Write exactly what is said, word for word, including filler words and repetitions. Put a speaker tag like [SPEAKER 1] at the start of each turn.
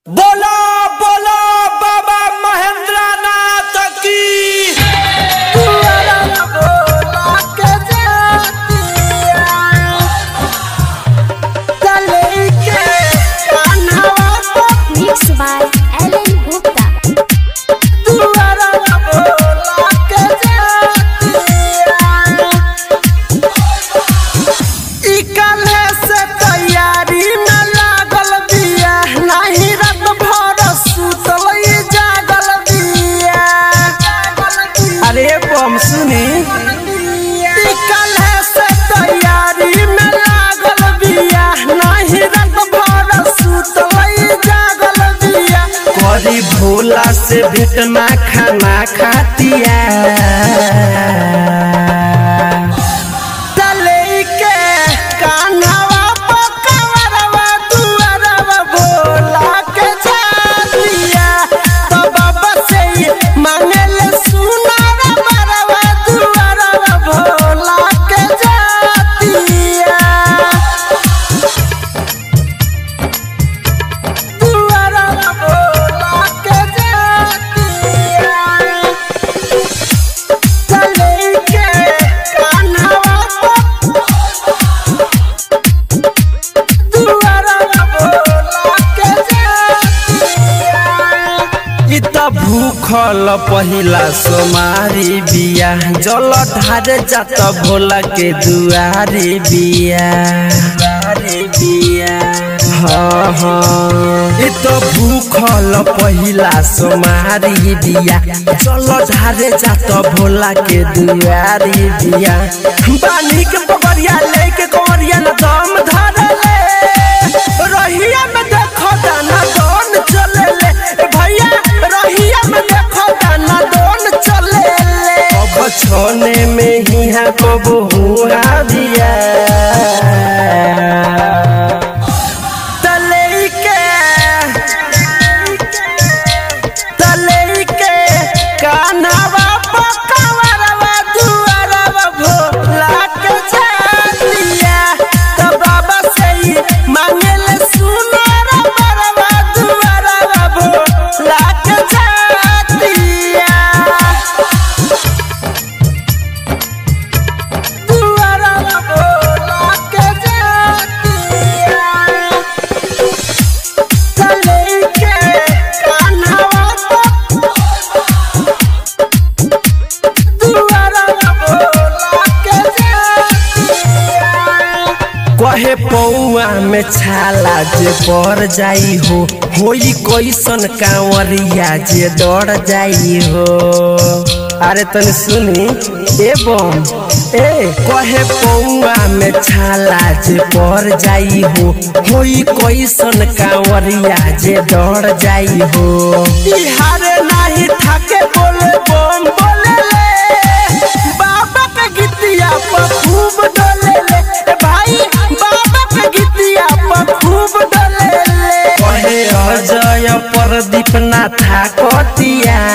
[SPEAKER 1] बोला बोला बाबा महेंद्र नाथ की।
[SPEAKER 2] Mixed by Alan Gupta.
[SPEAKER 1] अरे बम सुनी कल है से तैयारी में लागल बिया नहीं रत भर सुतलई जागल बिया करी भोला से भेटना खाना खातिया तले के कान्हवा पकवरवा दुअरवा भोला के जातिया तो बाबा से मांगल सुना भूखल पहिला सोमारी बिया जल ढारे जात भोला के दुआरी बिया बिया हाँ हाँ इ तो भूखल पहिला सोमारी बिया जल ढारे जात भोला के दुआरी बिया बानी के पगड़िया लेके कोरिया न दम धरे ले रहिया में देखो दाना दोन चले ले भैया रहिया में देखो दाना दोन चले ले अब छोने में ही है कबो हुआ दिया तले के तले के कान्हवा पकवरवा दुअरवा भोला के जातिया तो बाबा से मांगल सुना रे बरवा दुअरवा भोला के जातिया दुअरवा भोला के जातिया तले के कान्हवा दुअरवा भोला के जातिया कहे पौआ में छाला जे पर जाई हो होई कैसन कांवरिया जे डर जाई हो अरे तनी सुनी ए बम ए कहे पौआ में छाला जे पर जाई हो होई कैसन कांवरिया जे डर जाई हो बिहारे नाही थाके बोले बम बोले ले बाबा के गीतिया पर खूब डोले ले भाई बाबा के गीतिया पर खूब डोले ले कहे अजय प्रदीप ना था कतिया